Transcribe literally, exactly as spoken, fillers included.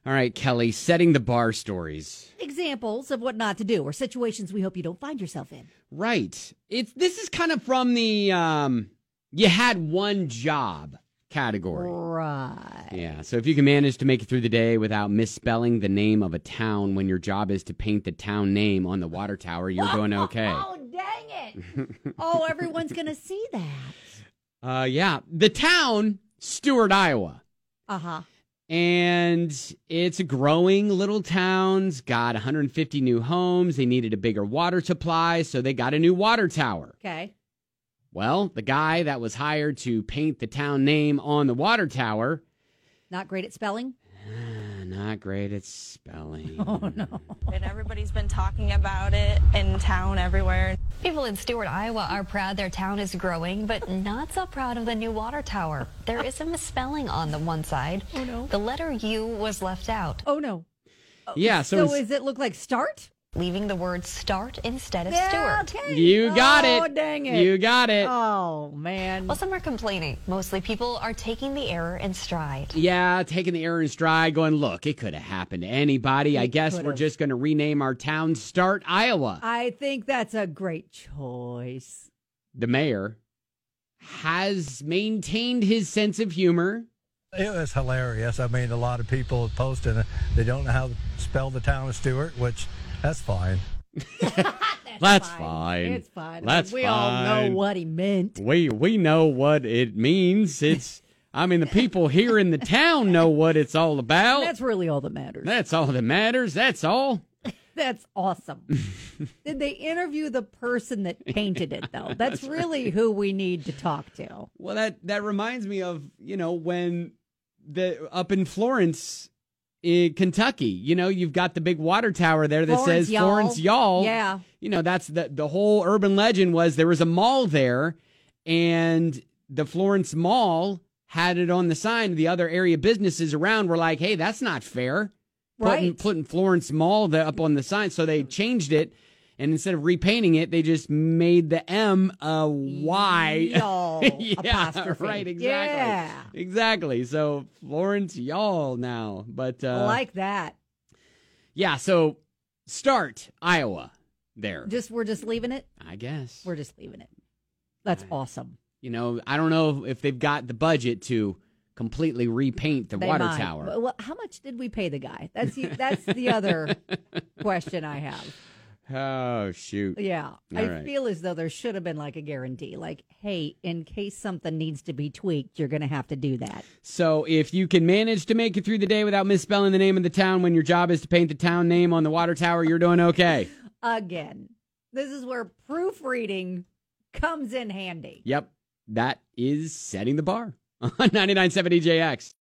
All right, Kelly, setting the bar stories. Examples of what not to do or situations we hope you don't find yourself in. Right. It's this is kind of from the um, you had one job category. Right. Yeah. So if you can manage to make it through the day without misspelling the name of a town when your job is to paint the town name on the water tower, you're doing okay. Oh, dang it. Oh, everyone's going to see that. Uh, yeah. The town, Stuart, Iowa. Uh-huh. And it's a growing little town's got one hundred fifty new homes. They needed a bigger water supply, so they got a new water tower. Okay. Well, the guy that was hired to paint the town name on the water tower. Not great at spelling? Uh, not great at spelling. Oh, no. And everybody's been talking about it in town everywhere. People in Stuart, Iowa are proud their town is growing, but not so proud of the new water tower. There is a misspelling on the one side. Oh, no. The letter U was left out, Oh, no. Yeah, so, So it's- does it look like start? leaving the word start instead of Yeah, Stuart. okay. you got Oh, it. dang it. You got it. Oh, man. Well, some are complaining. Mostly people are taking the error in stride. Yeah, taking the error in stride, going, look, it could have happened to anybody. I It guess could've. we're just going to rename our town Start, Iowa. I think that's a great choice. The mayor has maintained his sense of humor. It was hilarious. I mean, a lot of people posting it. They don't know how to spell the town of Stuart, which that's fine. That's fine. It's fine. That's we all fine. know what he meant. We we know what it means. It's I mean the people here in the town know what it's all about. That's really all that matters. That's all that matters. That's all. That's awesome. Did they interview the person that painted it, though? That's, That's really right. who we need to talk to. Well, that, that reminds me of, you know, when the up in Florence, in Kentucky, you know, you've got the big water tower there that Florence, says y'all. Florence, y'all. Yeah. You know, that's the, the whole urban legend was there was a mall there, and the Florence Mall had it on the sign. The other area businesses around were like, hey, that's not fair. Putting, Right. putting Florence Mall the, up on the sign. So they changed it, and instead of repainting it, they just made the M a Y. Y'all, yeah, apostrophe. right, exactly. Yeah. Exactly. So Florence Y'all now. But uh, I like that. yeah, so Start, Iowa there. Just We're just leaving it? I guess. We're just leaving it. That's awesome. You know, I don't know if they've got the budget to completely repaint the They water might. tower. Well, how much did we pay the guy? That's the, that's the other question I have. Oh, shoot. Yeah. All I right. feel as though there should have been like a guarantee. Like, hey, in case something needs to be tweaked, you're going to have to do that. So if you can manage to make it through the day without misspelling the name of the town when your job is to paint the town name on the water tower, you're doing okay. Again, this is where proofreading comes in handy. Yep. That is setting the bar on ninety-nine point seven E J X.